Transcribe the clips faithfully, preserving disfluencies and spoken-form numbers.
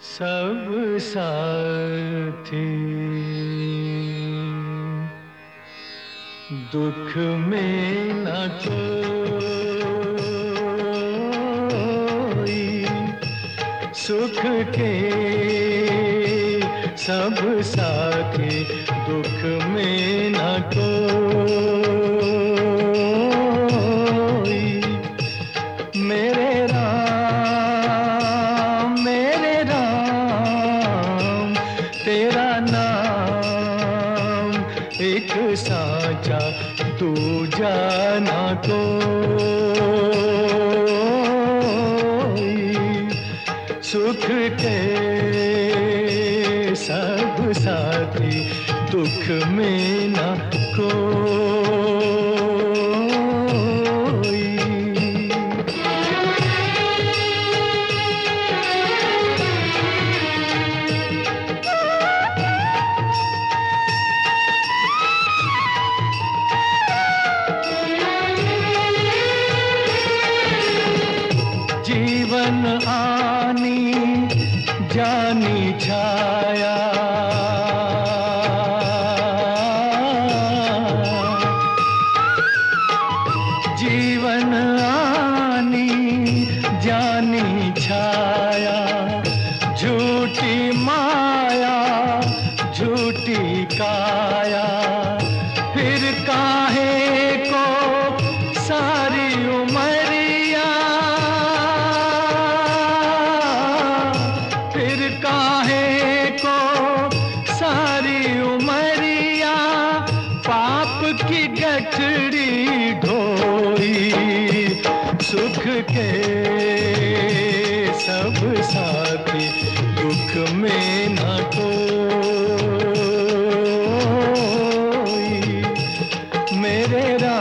सब साथी दुख में न कोई, सुख के सब साथी दुख में न कोई। मेरे राम मेरे राम तेरा नाम एक साचा दूजा ना कोई। सुख के सब साथी दुख में न कोई। जीवन आनी जानी छाया, जीवन आनी जानी छाया, झूठी माया झूठी काया। फिर काहे को सारी उमरिया, फिर काहे को सारी उमरिया पाप की गठड़ी ढोई। सुख के सब साथी दुख में न कोई। मेरे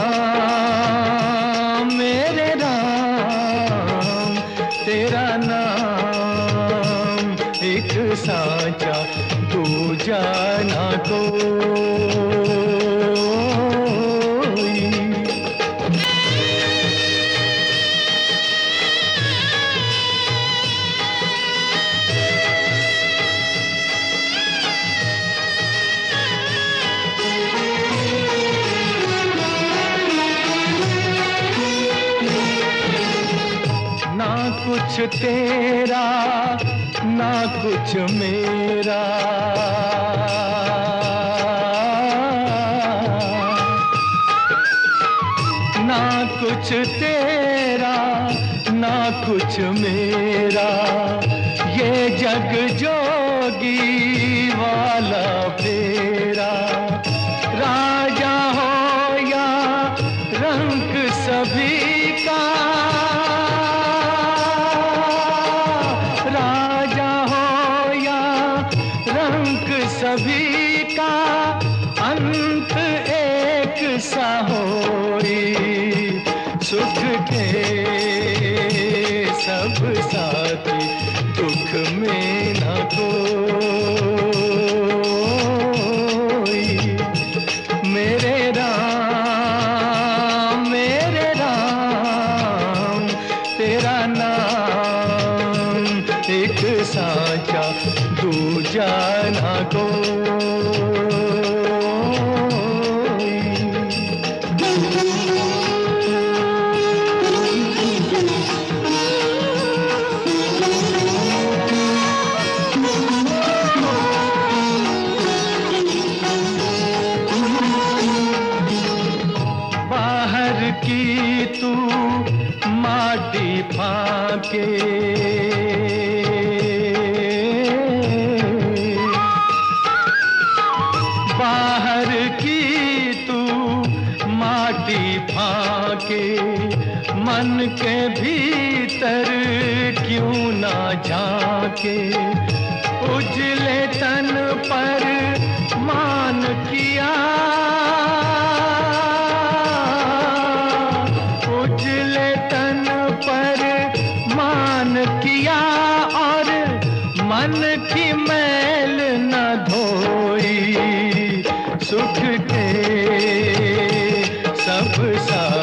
राम मेरे राम तेरा नाम एक साचा दूजा ना कोई। ना कुछ तेरा ना कुछ मेरा, ना कुछ तेरा ना कुछ मेरा। ये जग जोगी वाला फेरा, राजा हो या रंक सभी का, राजा हो या रंक सभी का। अंत एक सा होई। सुख के सब साथी दुख में न कोई। मेरे राम मेरे राम तेरा नाम एक साचा दूजा ना कोई। बाहर की तू माटी फाके, बाहर की तू माटी फाके। मन के भीतर क्यों ना झांके। उजले तन पर मान किया, उजले तन पर मान किया। और मन की मैल न धोई। सुख के सब सा